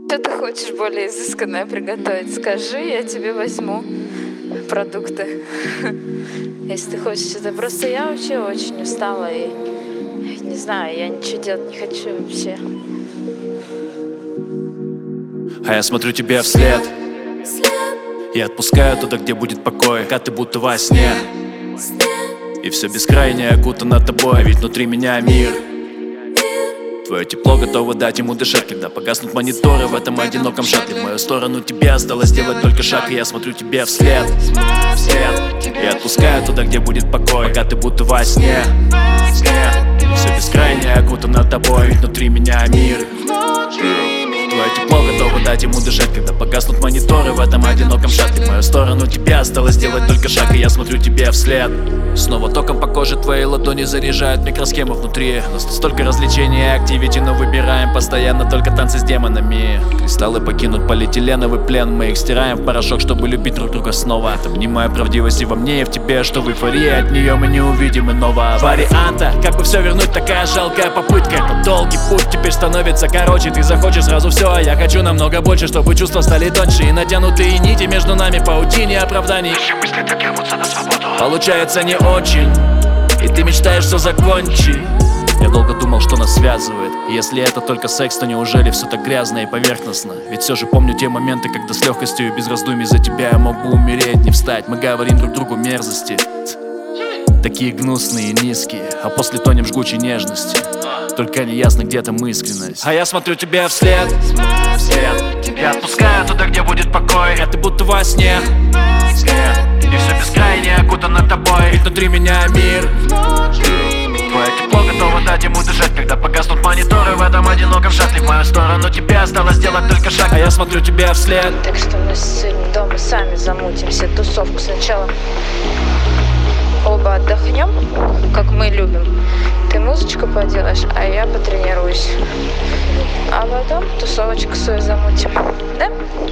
Что ты хочешь более изысканное приготовить? Скажи, я тебе возьму продукты. Если ты хочешь что-то. Просто я вообще очень устала и не знаю, я ничего делать не хочу вообще. А я смотрю тебе вслед и отпускаю туда, где будет покой, когда ты будто во сне. И все бескрайнее окутано тобой, ведь внутри меня мир. Твое тепло готово дать ему дышать, когда погаснут мониторы в этом одиноком шаттле. В мою сторону тебе осталось сделать только шаг, и я смотрю тебе вслед и отпускаю туда, где будет покой, пока ты будто во сне. Все бескрайнее окутано тобой, ведь внутри меня мир. Твое тепло готово дать ему дышать, когда погаснут мониторы в этом одиноком шаттле. В мою сторону тебе осталось сделать только шаг, и я смотрю тебе вслед. Снова током по коже твоей ладони заряжают микросхемы внутри. У нас тут столько развлечений и активити, но выбираем постоянно только танцы с демонами. Кристаллы покинут полиэтиленовый плен, мы их стираем в порошок, чтобы любить друг друга снова. Обнимаю правдивость и во мне, и в тебе, что в эйфории от нее мы не увидим иного варианта. Как бы все вернуть, такая жалкая попытка. Это долгий путь теперь становится короче. Ты захочешь сразу все, а я хочу намного больше, чтобы чувства стали тоньше. И натянутые нити между нами паутине оправданий получается не очень, и ты мечтаешь все закончить. Я долго думал, что нас связывает. Если это только секс, то неужели все так грязно и поверхностно? Ведь все же помню те моменты, когда с легкостью и без раздумий за тебя я мог бы умереть, не встать. Мы говорим друг другу мерзости, такие гнусные и низкие, а после тонем в жгучей нежности. Только неясно, где там искренность. А я смотрю тебе вслед я отпускаю туда, где будет покой, а ты будто во сне. И все бескрайнее окутано тобой, ведь внутри меня мир. Твое тепло готово дать ему дышать, когда погаснут мониторы в этом одиноком шаттле. В мою сторону тебе осталось сделать только шаг, а я смотрю тебе вслед. Так что мы сегодня дома сами замутим все тусовку. Сначала оба отдохнем, как мы любим. Ты музычку поделаешь, а я потренируюсь. А потом тусовочку свою замутим. Да?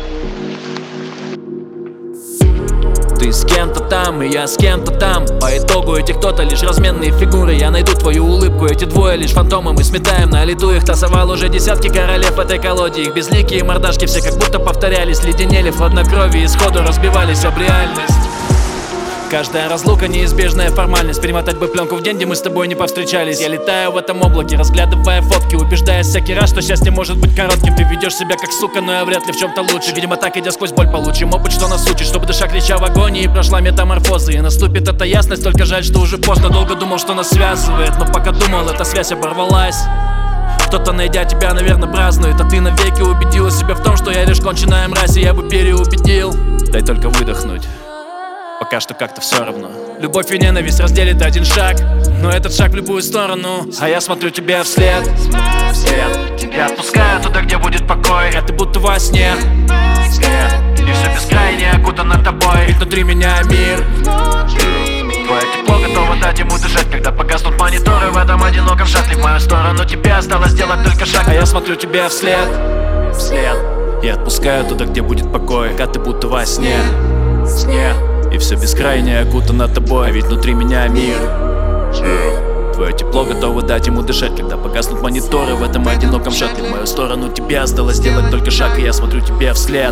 Ты с кем-то там, и я с кем-то там. По итогу эти кто-то лишь разменные фигуры. Я найду твою улыбку, эти двое лишь фантомы. Мы сметаем на лету их, тасовал уже десятки королев этой колоде. Их безликие мордашки все как будто повторялись, леденели в хладнокровии и сходу разбивались об реальность. Каждая разлука неизбежная формальность. Перемотать бы пленку в день, где мы с тобой не повстречались. Я летаю в этом облаке, разглядывая фотки, убеждаясь всякий раз, что счастье может быть коротким. Ты ведешь себя как сука, но я вряд ли в чем-то лучше. Видимо, так идя сквозь боль получим опыт, что нас учит, чтобы душа крича в агонии прошла метаморфозы. И наступит эта ясность, только жаль, что уже поздно. Долго думал, что нас связывает, но пока думал, эта связь оборвалась. Кто-то, найдя тебя, наверное, празднует, а ты навеки убедила себя в том, что я лишь конченая мразь, и я бы переубедил. Дай только выдохнуть, пока что как-то все равно. Любовь и ненависть разделит один шаг, но этот шаг в любую сторону. А я смотрю тебе вслед я отпускаю туда, где будет покой, а ты будто во сне. И все бескрайнее окутано тобой, ведь внутри меня мир. Твое тепло готово дать ему дышать, когда погаснут мониторы в этом одиноком шаттле. В мою сторону тебе осталось сделать только шаг, а я смотрю тебе вслед и отпускаю туда, где будет покой, когда ты будто во сне. И все бескрайнее окутано тобой, ведь внутри меня мир. Твое тепло готово дать ему дышать, когда погаснут мониторы в этом одиноком шаттле. В мою сторону тебе осталось сделать только шаг, и я смотрю тебе вслед.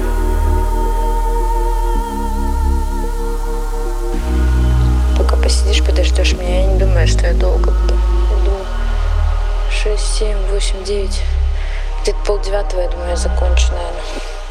Пока посидишь, подождешь меня, я не думаю, что я долго буду. Я думаю, 6, 7, 8, 9. Где-то 8:30, я думаю, я закончу, наверное.